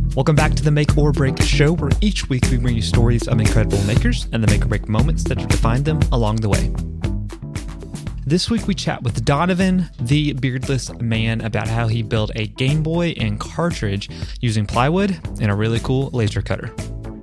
Welcome back to the Make or Break Show, where each week we bring you stories of incredible makers and the make or break moments that have defined them along the way. This week we chat with Donovan, the beardless man, about how he built a Game Boy and cartridge using plywood and a really cool laser cutter.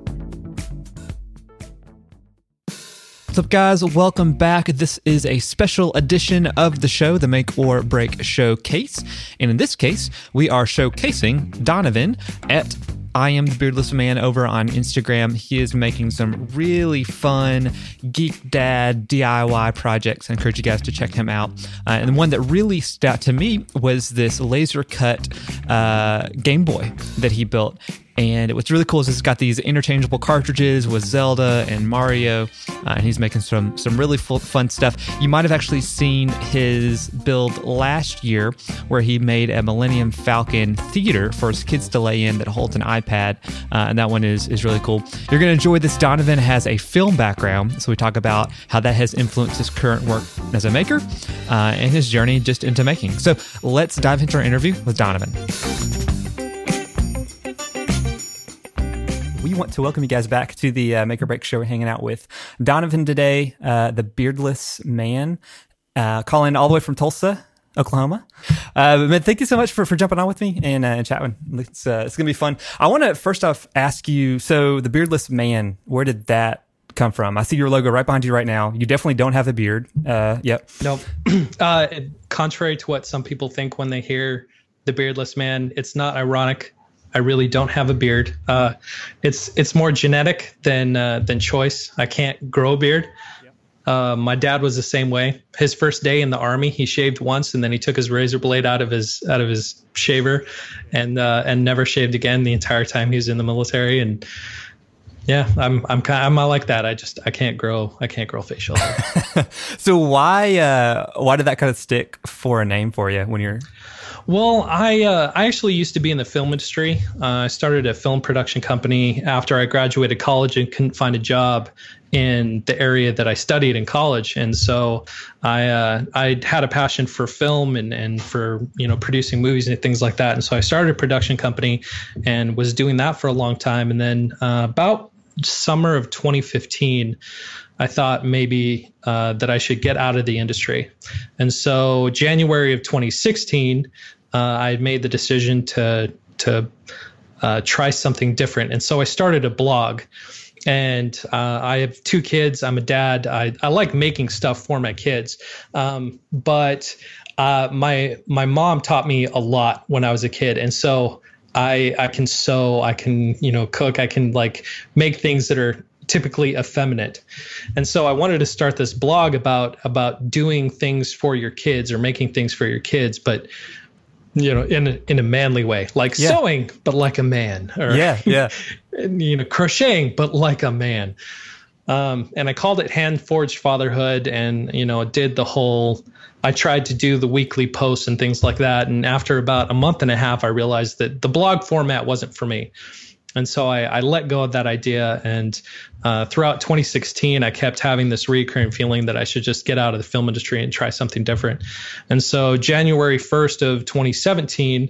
What's up, guys? Welcome back. This is a special edition of the show, the Make or Break Showcase. And in this case, we are showcasing Donovan at I Am the Beardless Man over on Instagram. He is making some really fun geek dad DIY projects. I encourage you guys to check him out. And the one that really stood out to me was this laser cut Game Boy that he built. And what's really cool is it's got these interchangeable cartridges with Zelda and Mario, and he's making some really fun stuff. You might have actually seen his build last year where he made a Millennium Falcon theater for his kids to lay in that holds an iPad, and that one is really cool. You're going to enjoy this. Donovan has a film background, so we talk about how that has influenced his current work as a maker and his journey just into making. So let's dive into our interview with Donovan. We want to welcome you guys back to the Make or Break Show. We're hanging out with Donovan today, the beardless man, calling all the way from Tulsa, Oklahoma. Man, thank you so much for jumping on with me and chatting. It's going to be fun. I want to first off ask you, so the beardless man, where did that come from? I see your logo right behind you right now. You definitely don't have a beard. Yep. No. Contrary to what some people think when they hear the beardless man, it's not ironic. I really don't have a beard. It's more genetic than choice. I can't grow a beard. My dad was the same way. His first day in the Army, he shaved once, and then he took his razor blade out of his shaver, and never shaved again the entire time he was in the military. And yeah, I'm like that. I can't grow facial hair. So why did that kind of stick for a name for you when you're? Well, I actually used to be in the film industry. I started a film production company after I graduated college and couldn't find a job in the area that I studied in college. And so I had a passion for film and for, producing movies and things like that. And so I started a production company and was doing that for a long time. And then about summer of 2015, I thought maybe that I should get out of the industry. And so January of 2016, I made the decision to try something different. And so I started a blog. And I have 2 kids. I'm a dad. I like making stuff for my kids. But my mom taught me a lot when I was a kid. And so I can sew, I can, cook, I can make things that are typically effeminate. And so I wanted to start this blog about doing things for your kids or making things for your kids, but in a manly way, sewing, but like a man, or crocheting, but like a man. And I called it Hand Forged Fatherhood, and I tried to do the weekly posts and things like that. And after about a month and a half, I realized that the blog format wasn't for me. And so I let go of that idea. And throughout 2016, I kept having this recurring feeling that I should just get out of the film industry and try something different. And so January 1st of 2017,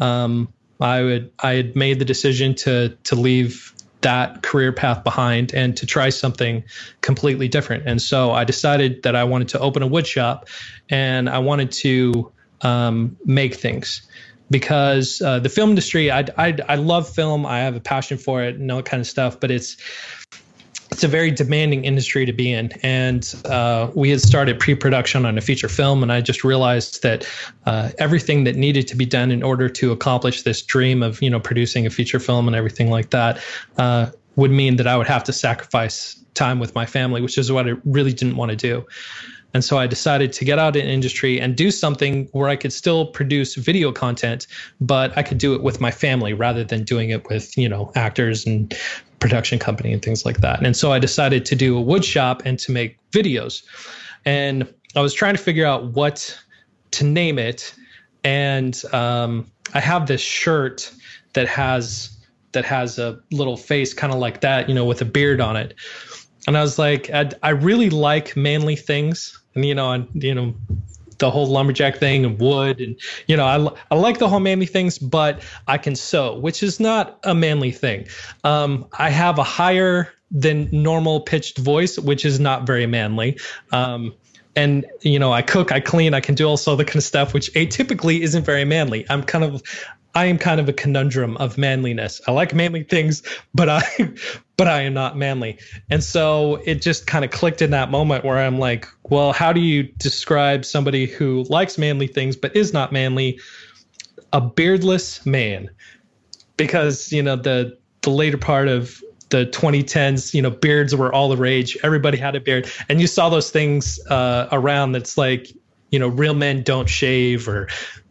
I had made the decision to leave that career path behind and to try something completely different. And so I decided that I wanted to open a wood shop, and I wanted to make things. Because the film industry, I love film. I have a passion for it and all that kind of stuff. But it's a very demanding industry to be in. And we had started pre-production on a feature film, and I just realized that everything that needed to be done in order to accomplish this dream of producing a feature film and everything like that would mean that I would have to sacrifice time with my family, which is what I really didn't want to do. And so I decided to get out in industry and do something where I could still produce video content, but I could do it with my family rather than doing it with, actors and production company and things like that. And so I decided to do a wood shop and to make videos. And I was trying to figure out what to name it. And I have this shirt that has a little face kind of like that, with a beard on it. And I was like, I really like manly things. And, the the whole lumberjack thing and wood, and I like the whole manly things, but I can sew, which is not a manly thing. I have a higher than normal pitched voice, which is not very manly. And I cook, I clean, I can do also the kind of stuff which atypically isn't very manly. I am kind of a conundrum of manliness. I like manly things, but I am not manly. And so it just kind of clicked in that moment where I'm like, well, how do you describe somebody who likes manly things but is not manly? A beardless man. Because, the later part of the 2010s, beards were all the rage. Everybody had a beard. And you saw those things around that's like, real men don't shave or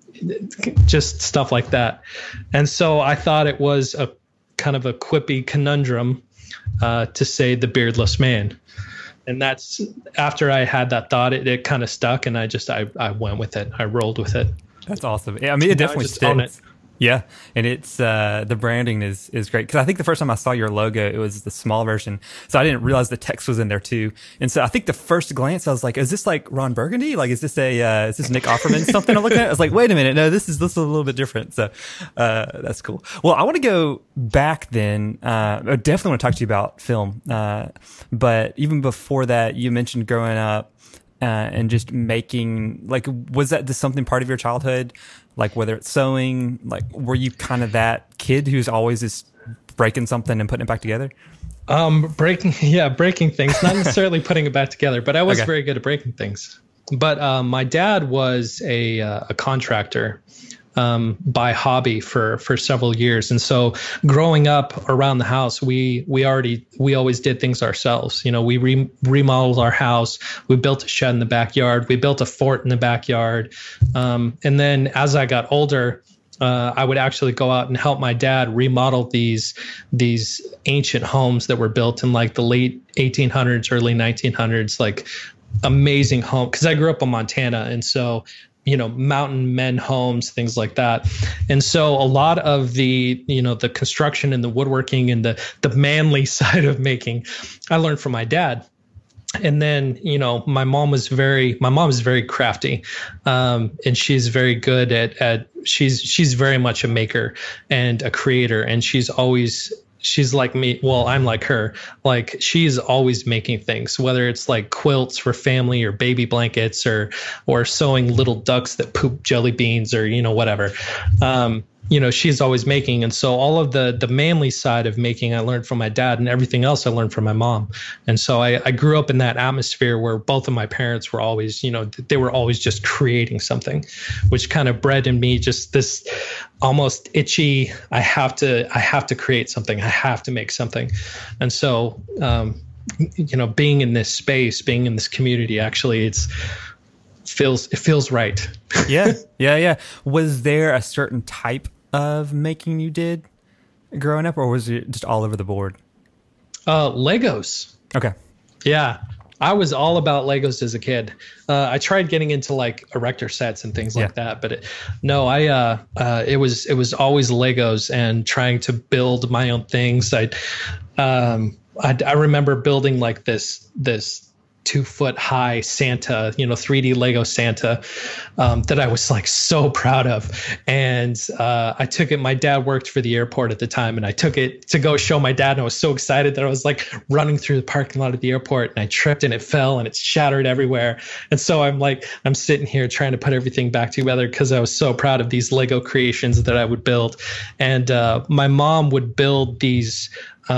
just stuff like that. And so I thought it was a kind of a quippy conundrum to say the beardless man. And that's after I had that thought, it kind of stuck, and I went with it. I rolled with it. That's awesome. I mean, it definitely sticks. Yeah, and it's the branding is great, because I think the first time I saw your logo, it was the small version, so I didn't realize the text was in there too. And so I think the first glance, I was like, "Is this like Ron Burgundy? Like, is this Nick Offerman something?" I'm looking at. I was like, "Wait a minute, no, this is a little bit different." So that's cool. Well, I want to go back then. I definitely want to talk to you about film, but even before that, you mentioned growing up and just making, like, was that just something part of your childhood? Like, whether it's sewing, like, were you kind of that kid who's always just breaking something and putting it back together? Breaking things, not necessarily putting it back together, but I was very good at breaking things. But my dad was a contractor by hobby for several years, and so growing up around the house, we always did things ourselves. We remodeled our house, we built a shed in the backyard, we built a fort in the backyard, and then as I got older, I would actually go out and help my dad remodel these ancient homes that were built in like the late 1800s, early 1900s, like amazing home, because I grew up in Montana, and so mountain men homes, things like that. And so a lot of the construction and the woodworking and the manly side of making, I learned from my dad. And then, my mom is very crafty. And she's very good at she's very much a maker and a creator. And she's like me. Well, I'm like her. Like, she's always making things, whether it's like quilts for family or baby blankets or sewing little ducks that poop jelly beans or, whatever. She's always making. And so all of the manly side of making, I learned from my dad, and everything else I learned from my mom. And so I grew up in that atmosphere where both of my parents were always, they were always just creating something, which kind of bred in me just this almost itchy, I have to create something. I have to make something. And so, being in this space, being in this community, actually it feels right. Yeah. Was there a certain type of making you did growing up, or was it just all over the board? Legos. Okay. Yeah. I was all about Legos as a kid. I tried getting into like erector sets and things like that, but it was always Legos and trying to build my own things. I remember building like this 2-foot high Santa, 3D Lego Santa, that I was like so proud of. And I took it, my dad worked for the airport at the time, and I took it to go show my dad, and I was so excited that I was like running through the parking lot of the airport, and I tripped and it fell and it shattered everywhere. And so I'm sitting here trying to put everything back together because I was so proud of these Lego creations that I would build. And my mom would build these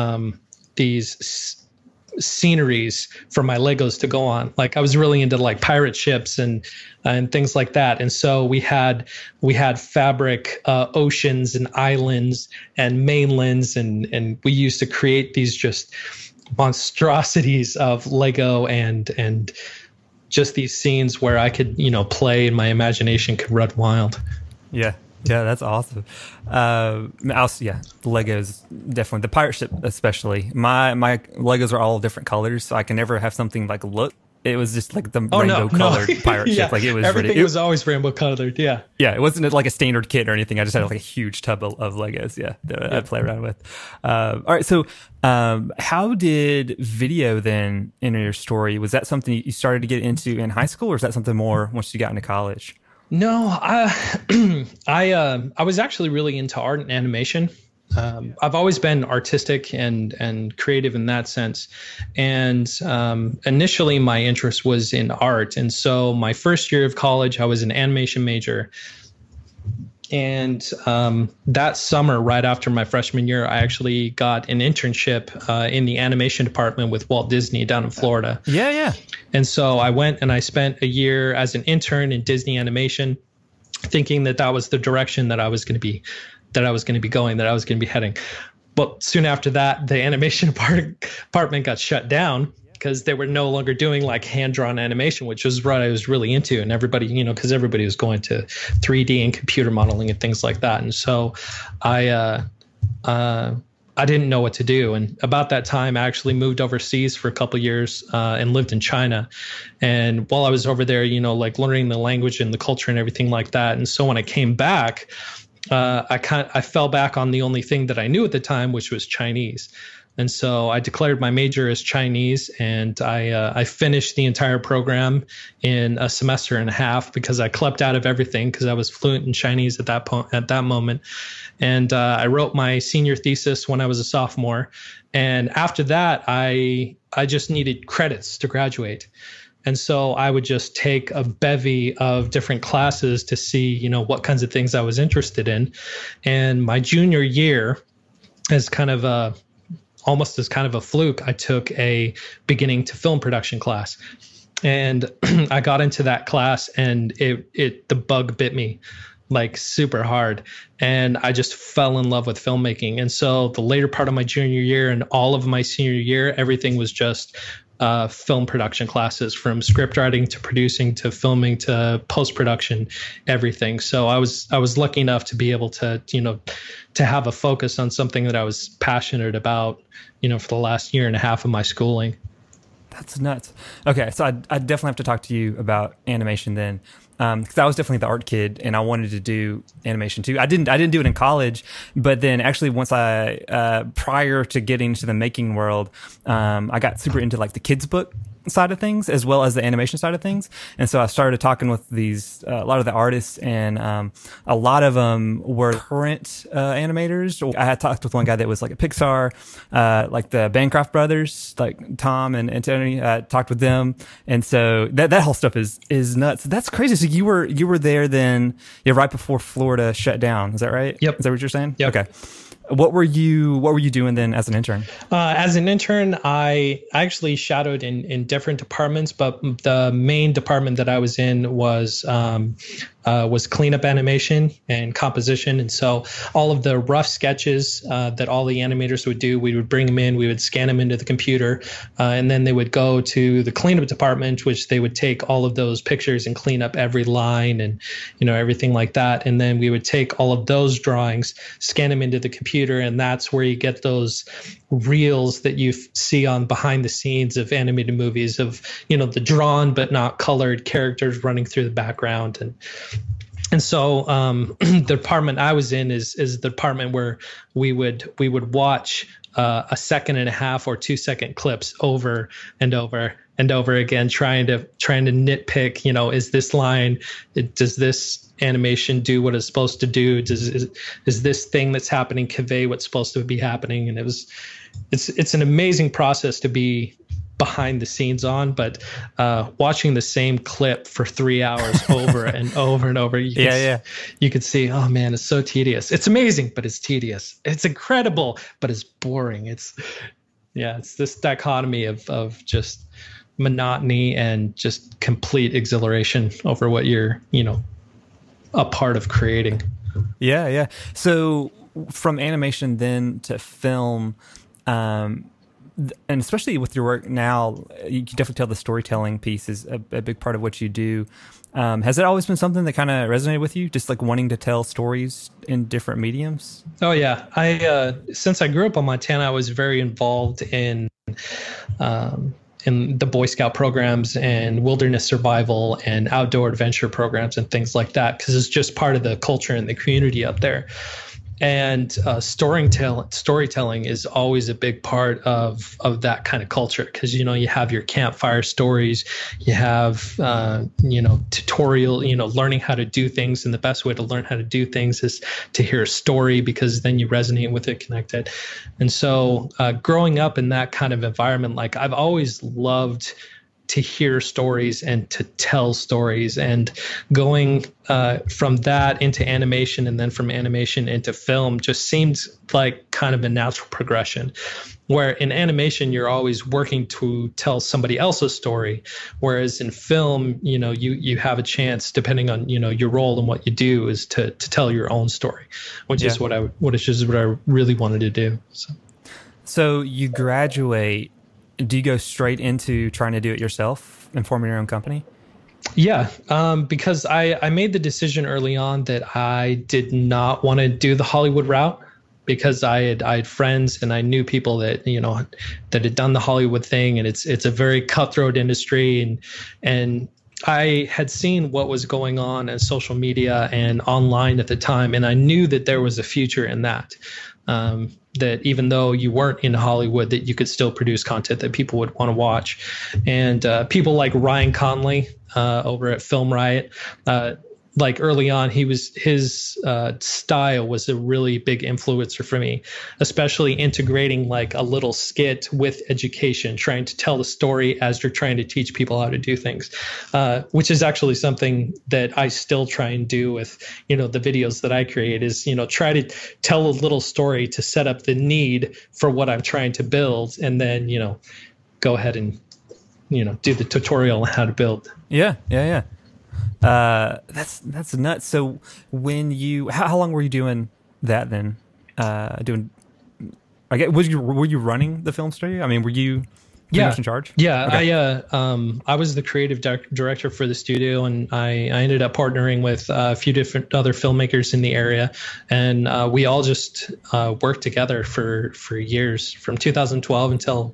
sceneries for my Legos to go on. Like, I was really into like pirate ships and things like that. And so we had fabric oceans and islands and mainlands, and we used to create these just monstrosities of Lego and just these scenes where I could, play and my imagination could run wild. Yeah. Yeah, that's awesome. Legos, definitely. The pirate ship especially. My Legos are all different colors, so I can never have something like look it was just like the rainbow colored pirate ship. Like it was everything was always rainbow colored. Yeah. Yeah. It wasn't like a standard kit or anything. I just had like a huge tub of Legos. Yeah. That I'd play around with. All right. So, how did video then enter your story? Was that something you started to get into in high school, or is that something more once you got into college? No, I was actually really into art and animation. I've always been artistic and creative in that sense. And initially my interest was in art. And so my first year of college, I was an animation major. And that summer, right after my freshman year, I actually got an internship in the animation department with Walt Disney down in Florida. Yeah. And so I went and I spent a year as an intern in Disney animation, thinking that was the direction that I was going to be going, that I was going to be heading. But soon after that, the animation department got shut down because they were no longer doing like hand-drawn animation, which was what I was really into. And everybody, because everybody was going to 3D and computer modeling and things like that. And so I didn't know what to do. And about that time, I actually moved overseas for a couple of years and lived in China. And while I was over there, like learning the language and the culture and everything like that. And so when I came back, I fell back on the only thing that I knew at the time, which was Chinese. And so I declared my major as Chinese, and I finished the entire program in a semester and a half because I clept out of everything because I was fluent in Chinese at that moment. And I wrote my senior thesis when I was a sophomore. And after that, I just needed credits to graduate. And so I would just take a bevy of different classes to see, what kinds of things I was interested in. And my junior year, as kind of almost as kind of a fluke, I took a beginning to film production class. And I got into that class and the bug bit me like super hard. And I just fell in love with filmmaking. And so the later part of my junior year and all of my senior year, everything was just film production classes, from script writing to producing to filming to post-production, everything. So I was lucky enough to be able to, to have a focus on something that I was passionate about, for the last year and a half of my schooling. That's nuts. Okay, so I definitely have to talk to you about animation then, because I was definitely the art kid and I wanted to do animation too. I didn't do it in college, but then actually once prior to getting to the making world, I got super into like the kids book side of things as well as the animation side of things. And so I started talking with a lot of the artists, and a lot of them were current animators. I had talked with one guy that was like a Pixar, like the Bancroft brothers, like Tom and Tony. Talked with them, and so that whole stuff is nuts. That's crazy. So you were there then, right before Florida shut down. Is that right? Yep. Is that what you're saying? Yep. Okay. What were you doing then as an intern? As an intern, I actually shadowed in different departments, but the main department that I was in was cleanup animation and composition. And so all of the rough sketches that all the animators would do, we would bring them in, we would scan them into the computer, and then they would go to the cleanup department, which they would take all of those pictures and clean up every line and everything like that. And then we would take all of those drawings, scan them into the computer, and that's where you get those reels that you see on behind the scenes of animated movies of the drawn but not colored characters running through the background. And so the department I was in is the department where we would watch a 1.5 or 2 second clips over and over and over again, trying to nitpick, is this line, does this animation do what it's supposed to do? Is this thing that's happening convey what's supposed to be happening? And it's an amazing process to be behind the scenes on, but watching the same clip for 3 hours over and over and over, you could see, oh man, it's so tedious. It's amazing, but it's tedious. It's incredible, but it's boring. It's this dichotomy of just monotony and just complete exhilaration over what you're, a part of creating. Yeah. So from animation then to film, and especially with your work now, you can definitely tell the storytelling piece is a big part of what you do. Has it always been something that kind of resonated with you, just like wanting to tell stories in different mediums? Oh yeah. Since I grew up in Montana, I was very involved in in the Boy Scout programs and wilderness survival and outdoor adventure programs and things like that, because it's just part of the culture and the community up there. And storytelling is always a big part of that kind of culture, because you have your campfire stories, you have tutorial, learning how to do things, and the best way to learn how to do things is to hear a story, because then you resonate with it, connected. And so growing up in that kind of environment, like I've always loved to hear stories and to tell stories, and going from that into animation and then from animation into film just seemed like kind of a natural progression, where in animation you're always working to tell somebody else's story, whereas in film you have a chance, depending on your role and what you do, is to tell your own story, which is what I really wanted to do. So you graduate. Do you go straight into trying to do it yourself and forming your own company? Yeah, because I made the decision early on that I did not want to do the Hollywood route, because I had friends and I knew people that that had done the Hollywood thing, and it's a very cutthroat industry, and I had seen what was going on in social media and online at the time, and I knew that there was a future in that. That even though you weren't in Hollywood, that you could still produce content that people would want to watch. And people like Ryan Conley over at Film Riot, like early on, his style was a really big influencer for me, especially integrating like a little skit with education, trying to tell the story as you're trying to teach people how to do things, which is actually something that I still try and do with, the videos that I create, is, try to tell a little story to set up the need for what I'm trying to build, and then, go ahead and, do the tutorial on how to build. Yeah. That's nuts. So when how long were you doing that then? Were you running the film studio? I mean, were you pretty much in charge? Yeah. Okay. I was the creative director for the studio, and I ended up partnering with a few different other filmmakers in the area, and we all just worked together for years, from 2012 until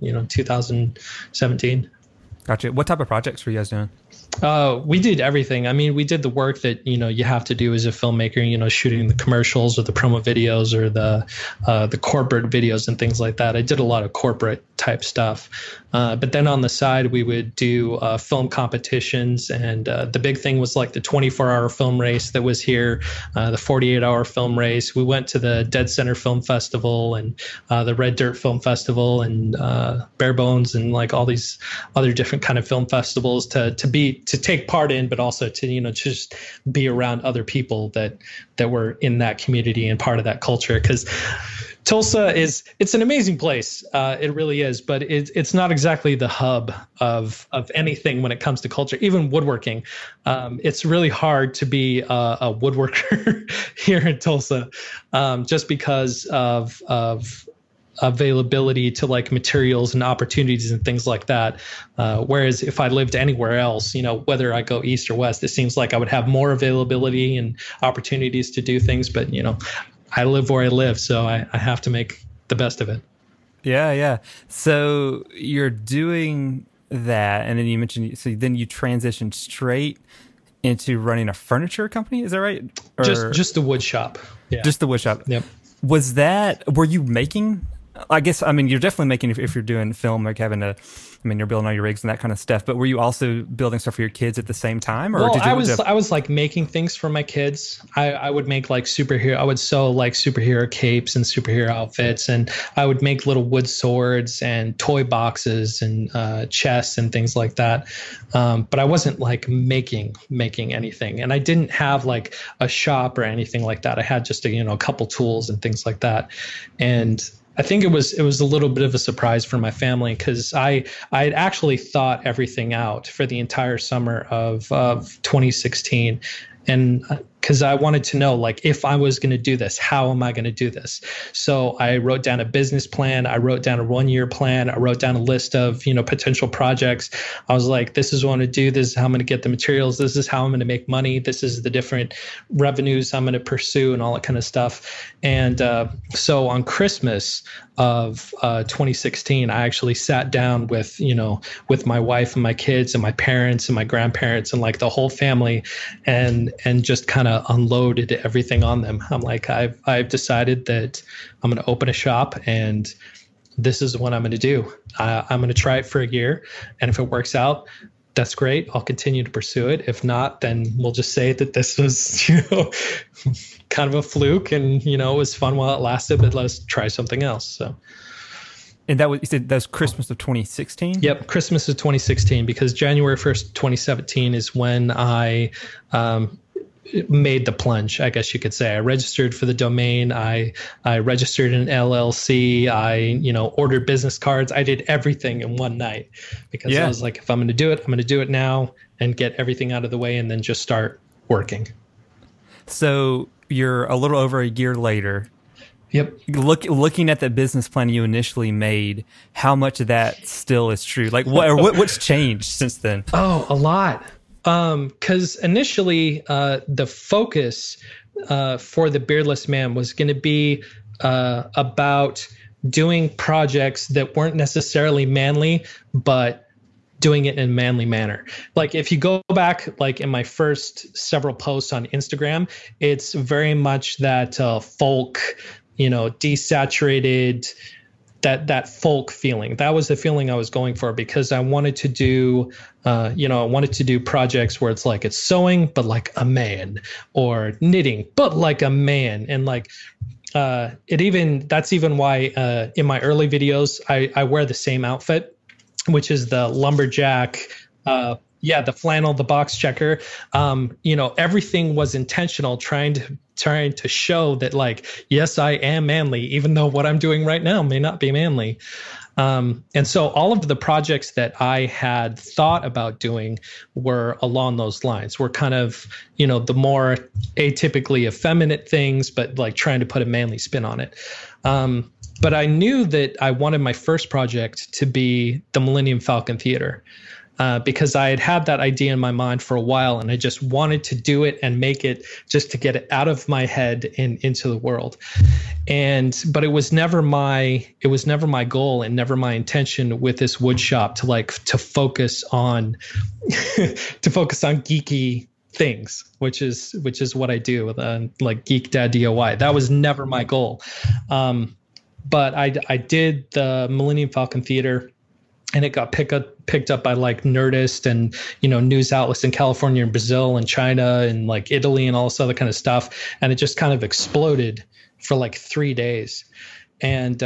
2017. Gotcha. What type of projects were you guys doing? We did everything. I mean, we did the work that, you have to do as a filmmaker, shooting the commercials or the promo videos or the corporate videos and things like that. I did a lot of corporate type stuff. But then on the side, we would do film competitions. And the big thing was like the 24-hour film race that was here, the 48-hour film race. We went to the Dead Center Film Festival and the Red Dirt Film Festival and Bare Bones and like all these other different kind of film festivals to take part in, but also to just be around other people that were in that community and part of that culture. Because Tulsa it's an amazing place. It really is, but it's not exactly the hub of anything when it comes to culture, even woodworking. It's really hard to be a woodworker here in Tulsa, just because of availability to like materials and opportunities and things like that. Whereas if I lived anywhere else, whether I go east or west, it seems like I would have more availability and opportunities to do things. But, I live where I live, so I have to make the best of it. Yeah. So you're doing that, and then you mentioned, so then you transitioned straight into running a furniture company. Is that right? Or just the wood shop. Yeah. Just the wood shop. Yep. Were you making, I guess, I mean, you're definitely making, if you're doing film, like you're building all your rigs and that kind of stuff, but were you also building stuff for your kids at the same time? Or I was like making things for my kids. I would make like I would sew like superhero capes and superhero outfits, and I would make little wood swords and toy boxes and chests and things like that. But I wasn't like making anything, and I didn't have like a shop or anything like that. I had just a couple tools and things like that. And I think it was a little bit of a surprise for my family, because I had actually thought everything out for the entire summer of 2016. And because I wanted to know, like, if I was going to do this, how am I going to do this? So I wrote down a business plan. I wrote down a 1-year plan. I wrote down a list of, potential projects. I was like, this is what I'm going to do. This is how I'm going to get the materials. This is how I'm going to make money. This is the different revenues I'm going to pursue and all that kind of stuff. And so on Christmas of 2016, I actually sat down with my wife and my kids and my parents and my grandparents and like the whole family and just kind of unloaded everything on them. I'm like, I've decided that I'm going to open a shop and this is what I'm going to do. I'm going to try it for a year. And if it works out, that's great. I'll continue to pursue it. If not, then we'll just say that this was, kind of a fluke and, it was fun while it lasted, but let's try something else. So. And you said that was Christmas of 2016? Yep. Christmas of 2016, because January 1st, 2017 is when I, made the plunge, I guess you could say. I registered for the domain. I registered an LLC. I, ordered business cards. I did everything in one night because I was like, if I'm going to do it, I'm going to do it now and get everything out of the way and then just start working. So you're a little over a year later. Yep. Looking at the business plan you initially made, how much of that still is true? Like what's changed since then? Oh, a lot. Because initially, the focus for the Beardless Man was going to be about doing projects that weren't necessarily manly, but doing it in a manly manner. Like if you go back, like in my first several posts on Instagram, it's very much that folk, desaturated. That folk feeling. That was the feeling I was going for because I wanted to do, projects where it's like it's sewing, but like a man, or knitting, but like a man. And like, that's even why in my early videos, I wear the same outfit, which is the lumberjack, the flannel, the box checker. Everything was intentional, trying to show that, like, yes, I am manly, even though what I'm doing right now may not be manly. And so all of the projects that I had thought about doing were along those lines. Were kind of, the more atypically effeminate things, but like trying to put a manly spin on it. But I knew that I wanted my first project to be the Millennium Falcon Theater. Because I had that idea in my mind for a while and I just wanted to do it and make it just to get it out of my head and into the world. But it was never my goal and never my intention with this wood shop to focus on geeky things, which is what I do with like Geek Dad DIY. That was never my goal. But I did the Millennium Falcon Theater. And it got picked up by like Nerdist and, news outlets in California and Brazil and China and like Italy and all this other kind of stuff. And it just kind of exploded for like 3 days. And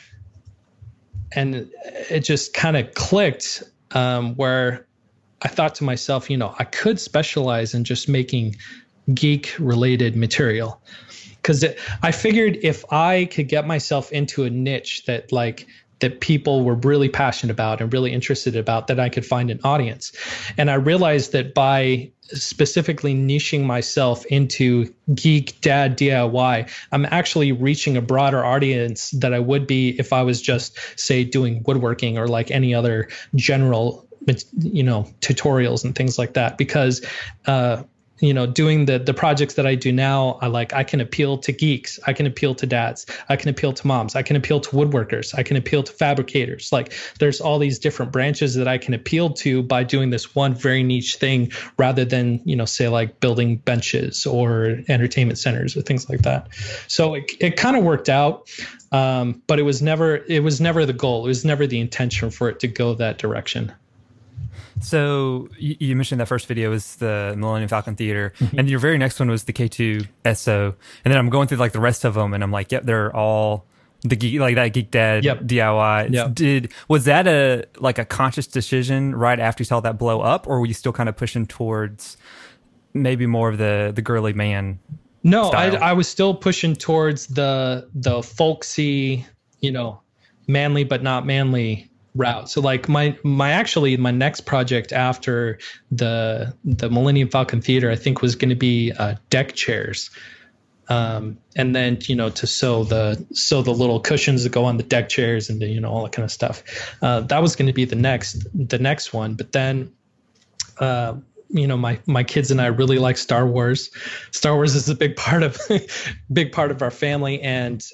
it just kind of clicked where I thought to myself, I could specialize in just making geek related material. Because I figured if I could get myself into a niche that people were really passionate about and really interested about, that I could find an audience. And I realized that by specifically niching myself into Geek Dad DIY, I'm actually reaching a broader audience that I would be if I was just, say, doing woodworking or like any other general, tutorials and things like that. Because doing the projects that I do now, I can appeal to geeks, I can appeal to dads, I can appeal to moms, I can appeal to woodworkers, I can appeal to fabricators. Like there's all these different branches that I can appeal to by doing this one very niche thing rather than, say like building benches or entertainment centers or things like that. So it kind of worked out. But it was never the goal. It was never the intention for it to go that direction. So you mentioned that first video was the Millennium Falcon Theater, and your very next one was the K2 SO. And then I'm going through like the rest of them, and I'm like, yep, they're all the geek, like that Geek Dad DIY. Yep. Was that a conscious decision right after you saw that blow up, or were you still kind of pushing towards maybe more of the girly man? No, style? I was still pushing towards the folksy, manly but not manly route. So like my next project after the Millennium Falcon Theater, I think was going to be deck chairs. And then, to sew the little cushions that go on the deck chairs and all that kind of stuff. That was going to be the next one. But then, my kids and I really like Star Wars. Star Wars is a big part of our family. And,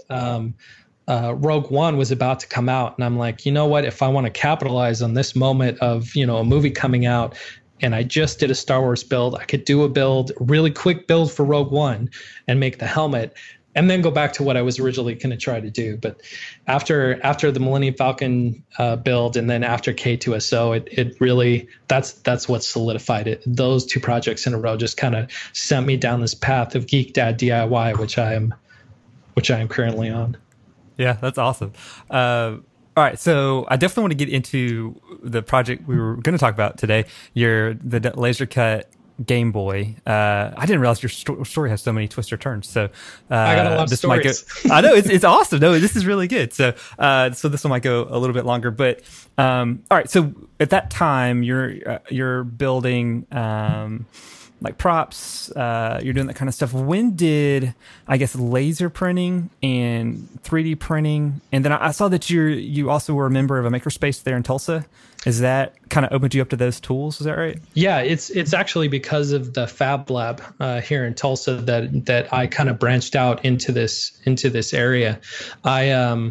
Rogue One was about to come out, and I'm like, you know what? If I want to capitalize on this moment of, a movie coming out, and I just did a Star Wars build, I could do a really quick build for Rogue One and make the helmet, and then go back to what I was originally going to try to do. But after the Millennium Falcon build, and then after K2SO, it really, that's what solidified it. Those two projects in a row just kind of sent me down this path of Geek Dad DIY, which I am currently on. Yeah, that's awesome. All right, so I definitely want to get into the project we were going to talk about today. The laser cut Game Boy. I didn't realize your story has so many twists or turns. So I got a lot of stories. I know it's awesome. No, this is really good. So this one might go a little bit longer. But all right, so at that time you're building. Like props, you're doing that kind of stuff. When did, I guess, laser printing and 3D printing, and then I saw that you also were a member of a makerspace there in Tulsa. Is that kind of opened you up to those tools? Is that right? Yeah, it's actually because of the Fab Lab here in Tulsa that I kind of branched out into this area. I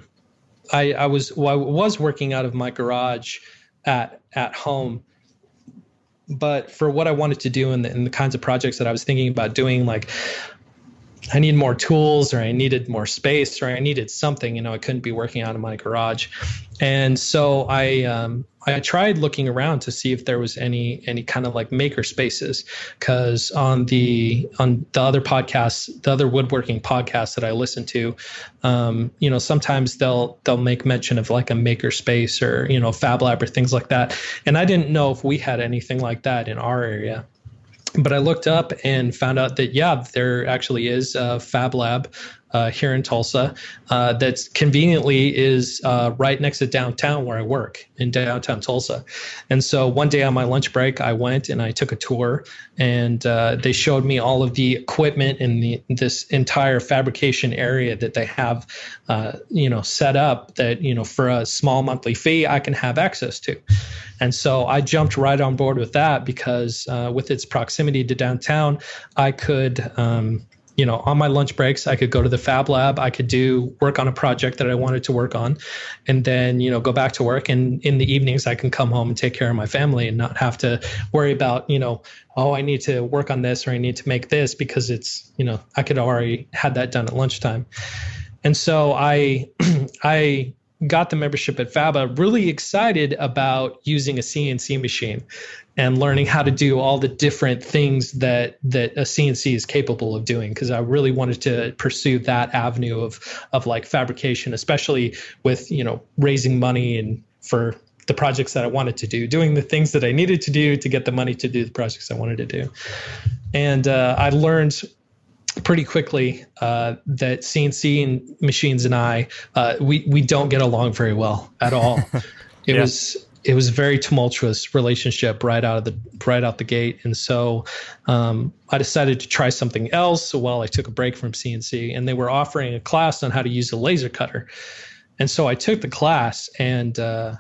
was working out of my garage at home. But for what I wanted to do and the kinds of projects that I was thinking about doing, like I need more tools, or I needed more space, or I needed something, I couldn't be working out in my garage. And so I tried looking around to see if there was any kind of like maker spaces, because on the other podcasts, the other woodworking podcasts that I listen to, sometimes they'll make mention of like a maker space or, Fab Lab or things like that. And I didn't know if we had anything like that in our area. But I looked up and found out that, yeah, there actually is a Fab Lab here in Tulsa that conveniently is right next to downtown where I work, in downtown Tulsa. And so one day on my lunch break, I went and I took a tour, and they showed me all of the equipment in this entire fabrication area that they have, set up that, for a small monthly fee, I can have access to. And so I jumped right on board with that because with its proximity to downtown, I could, on my lunch breaks, I could go to the Fab Lab. I could work on a project that I wanted to work on, and then, go back to work. And in the evenings, I can come home and take care of my family and not have to worry about, I need to work on this or I need to make this, because it's, I could already had that done at lunchtime. And so I got the membership at FABA, really excited about using a CNC machine and learning how to do all the different things that a CNC is capable of doing, because I really wanted to pursue that avenue of like fabrication, especially with, raising money and for the projects that I wanted to do, doing the things that I needed to do to get the money to do the projects I wanted to do. And I learned pretty quickly that CNC machines and I, we don't get along very well at all. It was a very tumultuous relationship right out the gate. And so I decided to try something else while I took a break from CNC, and they were offering a class on how to use a laser cutter. And so I took the class, and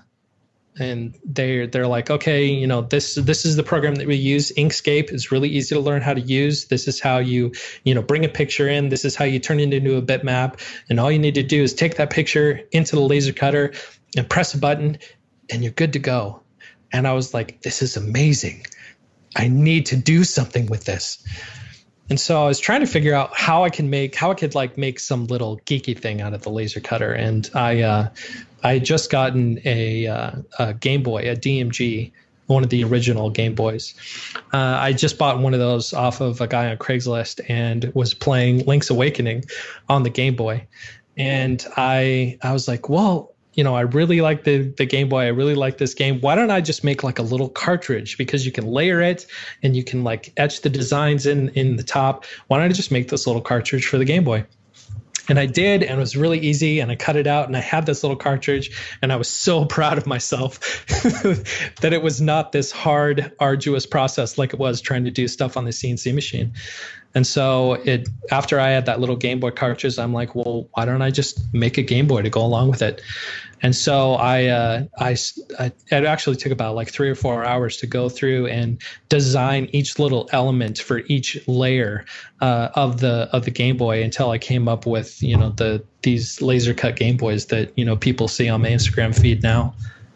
they're like, okay, this is the program that we use. Inkscape is really easy to learn how to use. This is how you bring a picture in. This is how you turn it into a bitmap. And all you need to do is take that picture into the laser cutter and press a button, and you're good to go. And I was like, this is amazing. I need to do something with this. And so I was trying to figure out how I could make some little geeky thing out of the laser cutter. And I had just gotten a Game Boy, a DMG, one of the original Game Boys. I just bought one of those off of a guy on Craigslist and was playing Link's Awakening on the Game Boy. And I was like, well, I really like the Game Boy. I really like this game. Why don't I just make like a little cartridge, because you can layer it and you can like etch the designs in the top. Why don't I just make this little cartridge for the Game Boy? And I did, and it was really easy, and I cut it out, and I had this little cartridge, and I was so proud of myself that it was not this hard, arduous process like it was trying to do stuff on the CNC machine. And so after I had that little Game Boy cartridge, I'm like, well, why don't I just make a Game Boy to go along with it? And so it actually took about like 3 or 4 hours to go through and design each little element for each layer of the Game Boy until I came up with, these laser cut Game Boys that, people see on my Instagram feed now.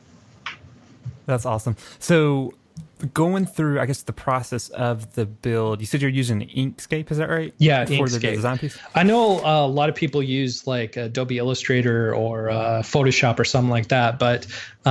That's awesome. So going through, I guess, the process of the build, you said you're using Inkscape, is that right? Yeah, for Inkscape. The design piece? I know a lot of people use like Adobe Illustrator or Photoshop or something like that, but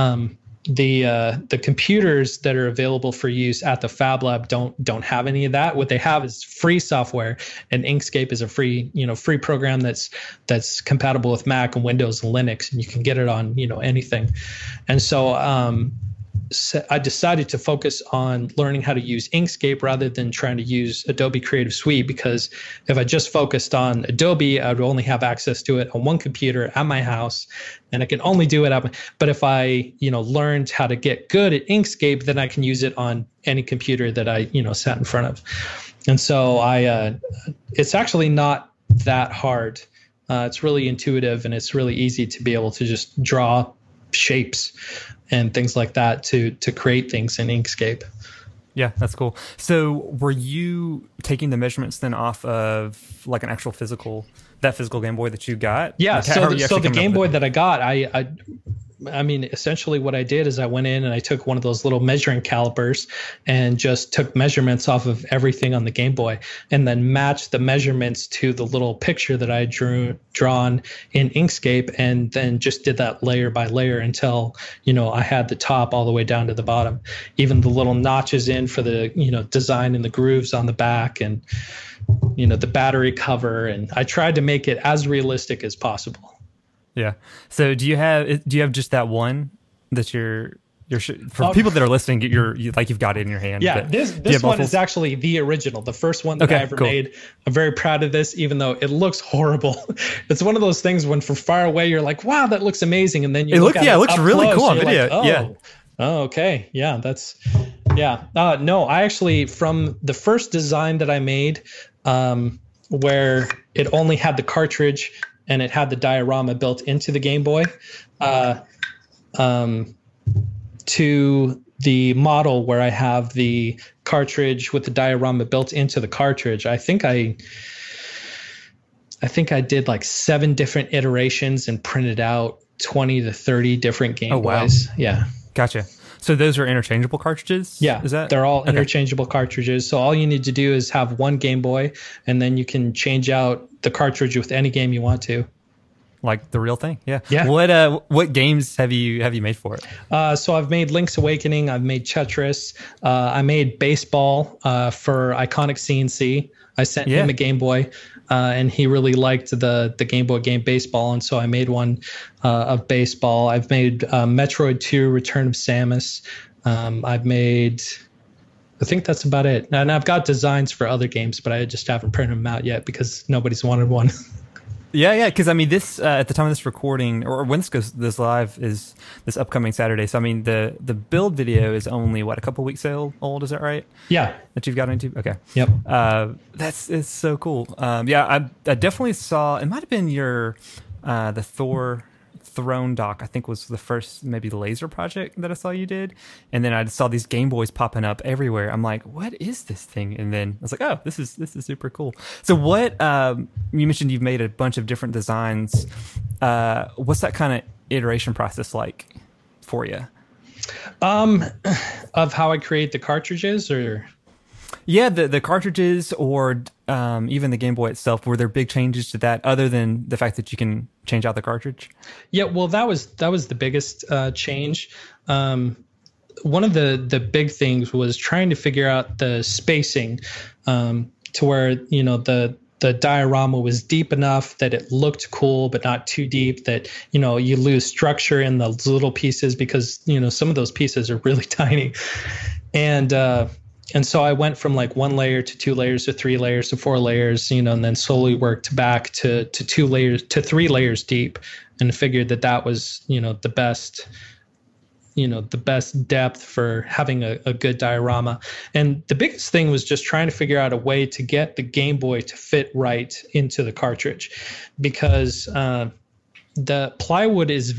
the computers that are available for use at the Fab Lab don't have any of that. What they have is free software, and Inkscape is a free program that's compatible with Mac and Windows and Linux, and you can get it on anything. And so I decided to focus on learning how to use Inkscape rather than trying to use Adobe Creative Suite, because if I just focused on Adobe, I would only have access to it on one computer at my house, and I can only do it but if I, learned how to get good at Inkscape, then I can use it on any computer that I, sat in front of. And so it's actually not that hard. It's really intuitive, and it's really easy to be able to just draw shapes and things like that to create things in Inkscape. Yeah, that's cool. So were you taking the measurements then off of like an actual physical Game Boy that you got? Yeah, like, so the Game Boy that I got, I mean, essentially what I did is I went in and I took one of those little measuring calipers and just took measurements off of everything on the Game Boy, and then matched the measurements to the little picture that I drawn in Inkscape, and then just did that layer by layer until, I had the top all the way down to the bottom, even the little notches in for the, design and the grooves on the back, and, the battery cover. And I tried to make it as realistic as possible. Yeah. So do you have just that one that you're for people that are listening, you've got it in your hand? Yeah, this one is actually the original, the first one that I ever made. I'm very proud of this, even though it looks horrible. It's one of those things when from far away you're like, wow, that looks amazing, and then it looks really close, cool on video. Like, oh, okay, yeah, no, I actually, from the first design that I made, where it only had the cartridge and it had the diorama built into the Game Boy, to the model where I have the cartridge with the diorama built into the cartridge. I think I did like 7 different iterations and printed out 20 to 30 different Game Boys. Wow. Yeah. Gotcha. So those are interchangeable cartridges? Yeah, they're all interchangeable cartridges. So all you need to do is have one Game Boy, and then you can change out the cartridge with any game you want to. Like the real thing, yeah. What games have you made for it? So I've made Link's Awakening. I've made Tetris. I made Baseball for Iconic CNC. I sent him a Game Boy, and he really liked the Game Boy game Baseball, and so I made one of Baseball. I've made Metroid 2: Return of Samus. I've made, I think that's about it. And I've got designs for other games, but I just haven't printed them out yet because nobody's wanted one. Yeah, because I mean, this at the time of this recording, or when this live, is this upcoming Saturday. So I mean, the build video is only a couple weeks old. Is that right? Yeah, that you've got into. Okay. Yep. It's so cool. I definitely saw. It might have been your the Thor Throne dock, I think, was the first maybe laser project that I saw you did, and then I saw these Game Boys popping up everywhere. I'm like, what is this thing? And then I was like, oh, this is super cool. So what you mentioned, you've made a bunch of different designs. What's that kind of iteration process like for you? Of how I create the cartridges, or yeah, the cartridges, or even the Game Boy itself. Were there big changes to that other than the fact that you can change out the cartridge? Yeah, well, that was the biggest change. One of the big things was trying to figure out the spacing to where the diorama was deep enough that it looked cool, but not too deep that, you lose structure in those little pieces, because, some of those pieces are really tiny. And and so I went from like 1 layer to 2 layers to 3 layers to 4 layers, you know, and then slowly worked back to 2 layers to 3 layers deep, and figured that was, you know, the best depth for having a good diorama. And the biggest thing was just trying to figure out a way to get the Game Boy to fit right into the cartridge, because the plywood is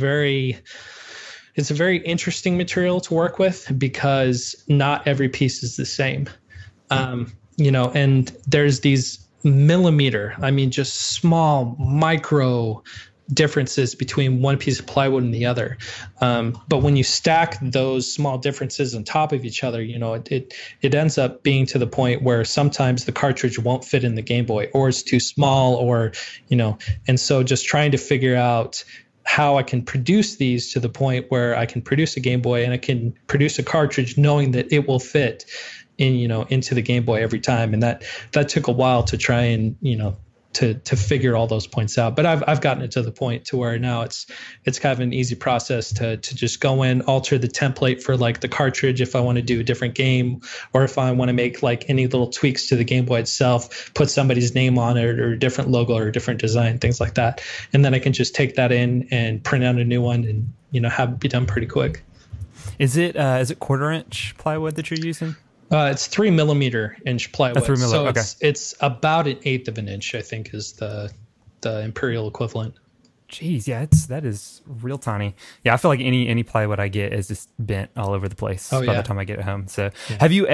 it's a very interesting material to work with, because not every piece is the same. You know, and there's these millimeter, I mean, just small micro differences between one piece of plywood and the other. But when you stack those small differences on top of each other, you know, it ends up being to the point where sometimes the cartridge won't fit in the Game Boy, or it's too small, or, you know, and so just trying to figure out how I can produce these to the point where I can produce a Game Boy and I can produce a cartridge knowing that it will fit in, you know, into the Game Boy every time. And that took a while to try and, you know, to figure all those points out. But I've gotten it to the point to where now it's kind of an easy process to just go in, alter the template for like the cartridge if I want to do a different game, or if I want to make like any little tweaks to the Game Boy itself, put somebody's name on it, or a different logo or a different design, things like that. And then I can just take that in and print out a new one and, you know, have it be done pretty quick. Is it 1/4" plywood that you're using? It's 3 millimeter inch plywood. 3 millimeter, so it's about 1/8 of an inch, I think, is the imperial equivalent. Jeez, yeah, that is real tiny. Yeah, I feel like any plywood I get is just bent all over the place by the time I get it home. So, have you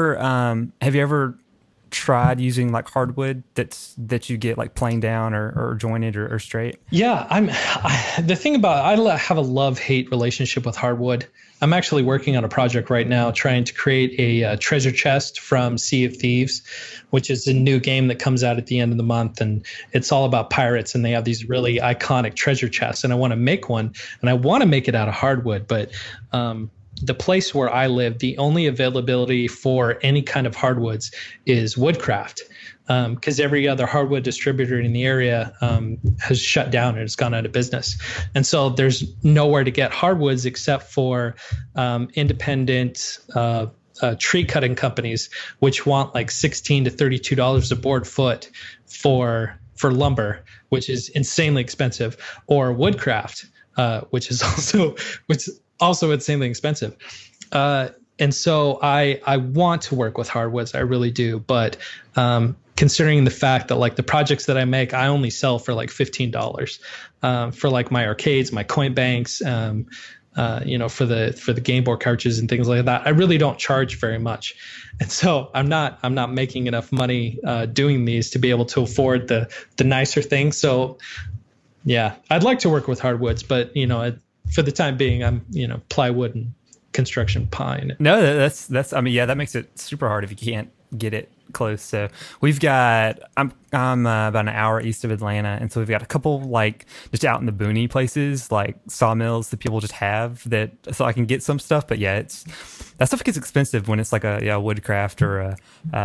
ever tried using like hardwood that you get like plain down or jointed or straight? Yeah, the thing about I have a love-hate relationship with hardwood. I'm actually working on a project right now trying to create a treasure chest from Sea of Thieves, which is a new game that comes out at the end of the month. And it's all about pirates, and they have these really iconic treasure chests. And I want to make one, and I want to make it out of hardwood. But the place where I live, the only availability for any kind of hardwoods is Woodcraft. Because every other hardwood distributor in the area has shut down and it's gone out of business. And so there's nowhere to get hardwoods except for independent tree cutting companies, which want like $16 to $32 a board foot for lumber, which is insanely expensive, or Woodcraft, which is also insanely expensive. And so I want to work with hardwoods, I really do, but considering the fact that like the projects that I make, I only sell for like $15 for like my arcades, my coin banks, you know, for the Game Boy cartridges and things like that. I really don't charge very much, and so I'm not making enough money doing these to be able to afford the nicer things. So yeah, I'd like to work with hardwoods, but you know, for the time being, I'm, you know, plywood and construction pine. No, that's I mean, yeah, that makes it super hard if you can't get it close. So we've got I'm about an hour east of Atlanta, and so we've got a couple like just out in the boony places like sawmills that people just have that, so I can get some stuff. But yeah, that stuff gets expensive when it's like a Woodcraft or a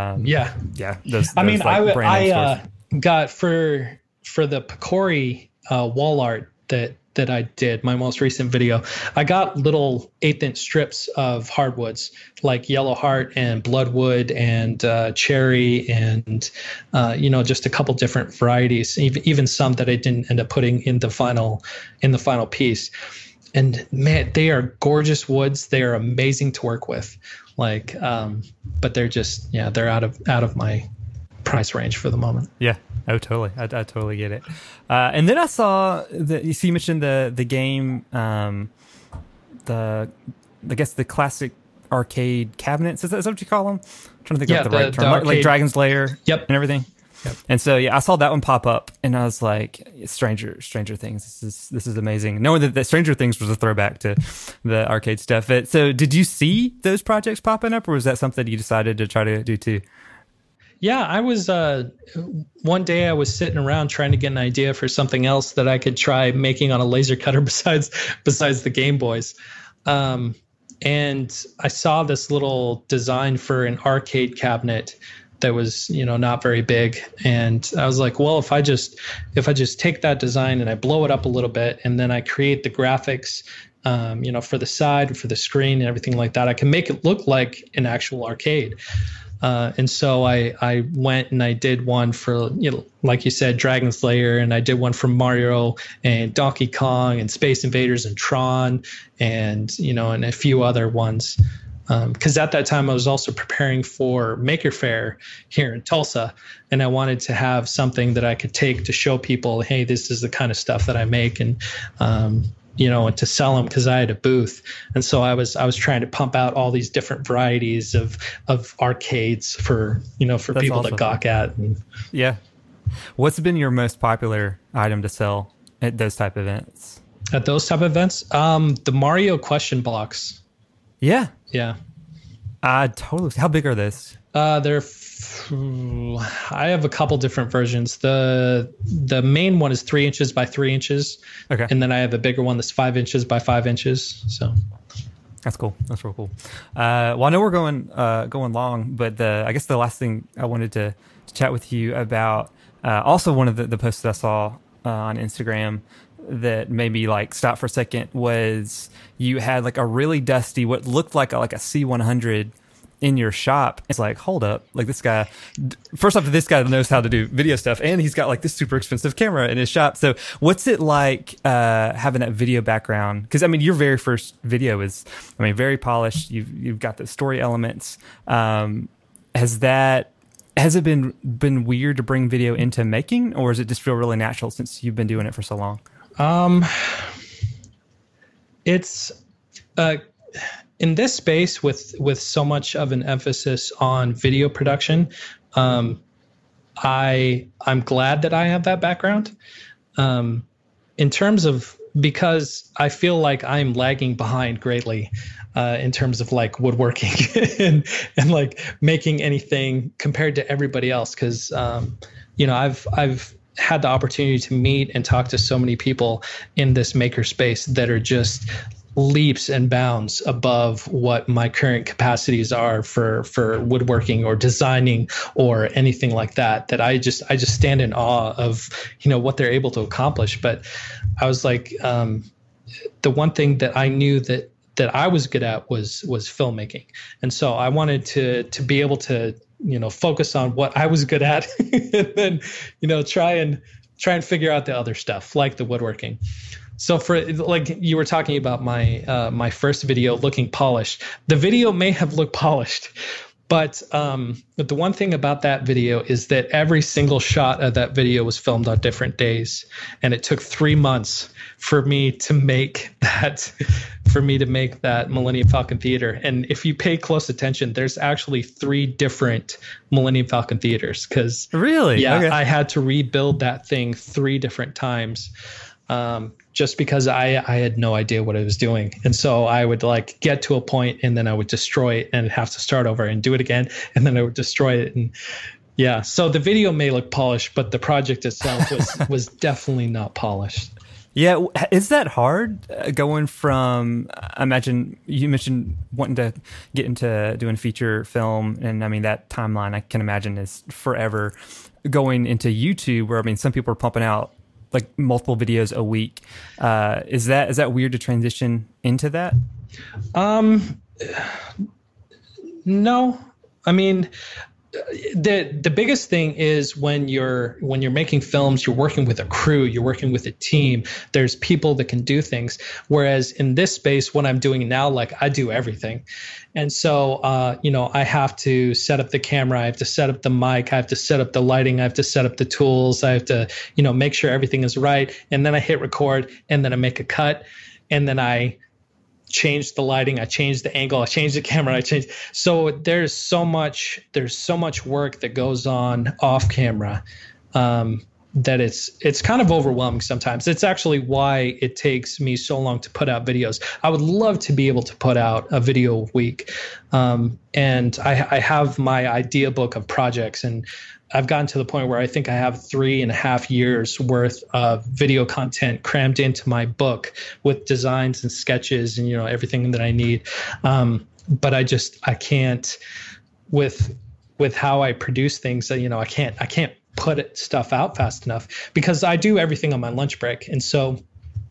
those I mean, like I got for the Picori wall art that I did, my most recent video, I got little 1/8" strips of hardwoods like Yellow Heart and Bloodwood and Cherry and you know, just a couple different varieties, even some that I didn't end up putting in the final piece. And man, they are gorgeous woods. They are amazing to work with. Like, but they're just they're out of my price range for the moment. Yeah. Oh, totally. I totally get it. And then I saw that you mentioned the game, I guess the classic arcade cabinets. Is that what you call them? I'm trying to think of the right term. Like Dragon's Lair. Yep. And everything. Yep. And so, yeah, I saw that one pop up and I was like, Stranger Things. This is amazing. Knowing that Stranger Things was a throwback to the arcade stuff. So did you see those projects popping up, or was that something you decided to try to do too? Yeah, I was one day I was sitting around trying to get an idea for something else that I could try making on a laser cutter besides the Game Boys. And I saw this little design for an arcade cabinet that was, you know, not very big. And I was like, well, if I just take that design and I blow it up a little bit and then I create the graphics for the side, for the screen and everything like that. I can make it look like an actual arcade. And so I went and I did one for, like you said, Dragon's Lair, and I did one for Mario and Donkey Kong and Space Invaders and Tron and, and a few other ones. Because at that time I was also preparing for Maker Faire here in Tulsa, and I wanted to have something that I could take to show people, hey, this is the kind of stuff that I make, and and to sell them, because I had a booth. And so I was trying to pump out all these different varieties of arcades for That's people awesome. to gawk at. Yeah. What's been your most popular item to sell at those type of events? At those type of events, the Mario question blocks. Yeah. Yeah. Totally. How big are those? I have a couple different versions. The main one is 3 inches by 3 inches. Okay. And then I have a bigger one that's 5 inches by 5 inches. So that's cool. That's real cool. Well, I know we're going long, but I guess the last thing I wanted to chat with you about, also one of the posts that I saw on Instagram that made me like stop for a second, was you had like a really dusty, what looked like a C100 in your shop. It's like, hold up, like this guy, first off, this guy knows how to do video stuff, and he's got like this super expensive camera in his shop. So what's it like having that video background? Because I mean, your very first video is, very polished. You've got the story elements. Has it been weird to bring video into making, or does it just feel really natural since you've been doing it for so long? It's in this space with so much of an emphasis on video production. I'm glad that I have that background. In terms of, because I feel like I'm lagging behind greatly in terms of like woodworking and like making anything compared to everybody else. Because I've had the opportunity to meet and talk to so many people in this maker space that are just leaps and bounds above what my current capacities are for woodworking or designing or anything like that I just stand in awe of what they're able to accomplish. But I was like, the one thing that I knew that I was good at was filmmaking, and so I wanted to be able to focus on what I was good at and then try and figure out the other stuff like the woodworking. So for like you were talking about my first video looking polished, the video may have looked polished, but the one thing about that video is that every single shot of that video was filmed on different days, and it took 3 months for me to make that Millennium Falcon Theater. And if you pay close attention, there's actually 3 different Millennium Falcon Theaters, because really, yeah, okay. I had to rebuild that thing 3 different times. Just because I had no idea what I was doing. And so I would like get to a point and then I would destroy it and have to start over and do it again. And then I would destroy it. And yeah, so the video may look polished, but the project itself was definitely not polished. Yeah. Is that hard going from, I imagine you mentioned wanting to get into doing feature film. And that timeline I can imagine is forever, going into YouTube where, some people are pumping out like multiple videos a week. Is that weird to transition into that? No. The biggest thing is when you're making films, you're working with a crew, you're working with a team. There's people that can do things. Whereas in this space, what I'm doing now, like I do everything. And so, I have to set up the camera, I have to set up the mic, I have to set up the lighting, I have to set up the tools, I have to, make sure everything is right. And then I hit record, and then I make a cut, and then I change the lighting, I change the angle, I change the camera, so there's so much work that goes on off camera, that it's kind of overwhelming sometimes. It's actually why it takes me so long to put out videos. I would love to be able to put out a video a week. And I have my idea book of projects, and I've gotten to the point where I think I have 3.5 years worth of video content crammed into my book with designs and sketches and, everything that I need. But I can't with how I produce things, I can't put stuff out fast enough because I do everything on my lunch break. And so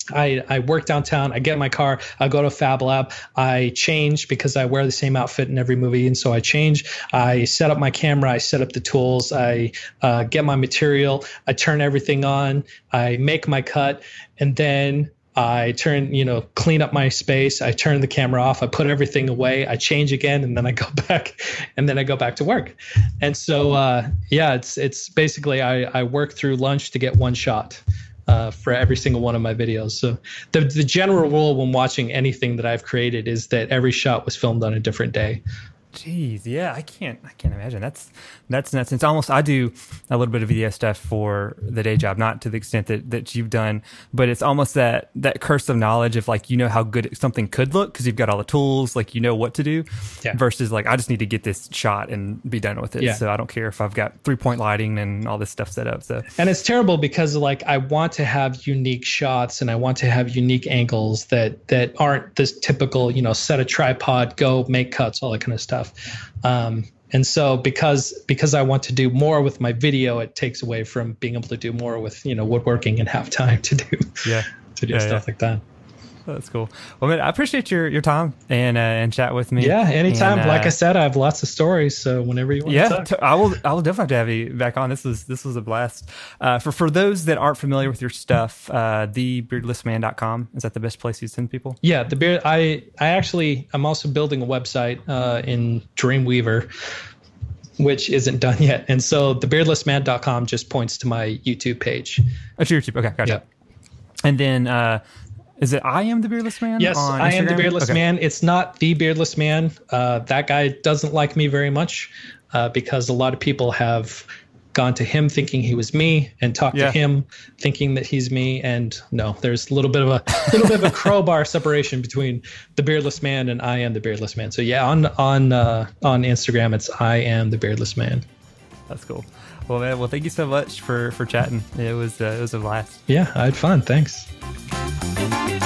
I work downtown. I get in my car. I go to Fab Lab. I change because I wear the same outfit in every movie. And so I change. I set up my camera. I set up the tools. I get my material. I turn everything on. I make my cut. And then I clean up my space. I turn the camera off. I put everything away. I change again, and then I go back, to work. And so, it's basically I work through lunch to get one shot for every single one of my videos. So the general rule when watching anything that I've created is that every shot was filmed on a different day. Jeez, yeah, I can't imagine. That's nuts. It's almost, I do a little bit of video stuff for the day job, not to the extent that you've done, but it's almost that curse of knowledge of like, how good something could look because you've got all the tools, like what to do, versus like I just need to get this shot and be done with it. Yeah. So I don't care if I've got 3-point lighting and all this stuff set up. So, and it's terrible because like I want to have unique shots and I want to have unique angles that aren't this typical, set a tripod, go make cuts, all that kind of stuff. And so because I want to do more with my video, it takes away from being able to do more with, woodworking and have time to do stuff like that. Oh, that's cool. Well, man, I appreciate your time and chat with me. Yeah, anytime. Like I said, I have lots of stories, so whenever you want to talk. I will definitely have to have you back on. This was a blast. For those that aren't familiar with your stuff, thebeardlessman.com, is that the best place you send people? Yeah, I'm also building a website in Dreamweaver, which isn't done yet. And so thebeardlessman.com just points to my YouTube page. Oh, to YouTube. Okay, gotcha. Yep. And then is it I Am the Beardless Man? Yes, on I Am the Beardless Man. It's not The Beardless Man. That guy doesn't like me very much because a lot of people have gone to him thinking he was me and talked to him thinking that he's me. And no, there's a little bit of a crowbar separation between The Beardless Man and I Am the Beardless Man. So yeah, on Instagram, it's I Am the Beardless Man. That's cool. Well, man, thank you so much for chatting. It was a blast. Yeah, I had fun. Thanks.